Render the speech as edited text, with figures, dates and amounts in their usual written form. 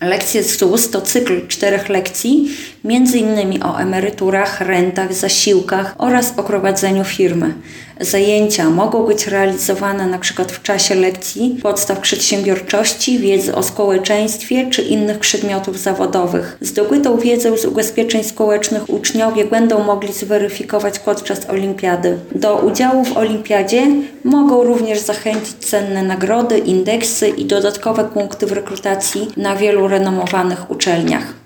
Lekcje ZUS to cykl 4 lekcji, m.in. o emeryturach, rentach, zasiłkach oraz o prowadzeniu firmy. Zajęcia mogą być realizowane np. w czasie lekcji podstaw przedsiębiorczości, wiedzy o społeczeństwie czy innych przedmiotów zawodowych. Zdobytą wiedzę z ubezpieczeń społecznych uczniowie będą mogli zweryfikować podczas olimpiady. Do udziału w olimpiadzie mogą również zachęcić cenne nagrody, indeksy i dodatkowe punkty w rekrutacji na wielu renomowanych uczelniach.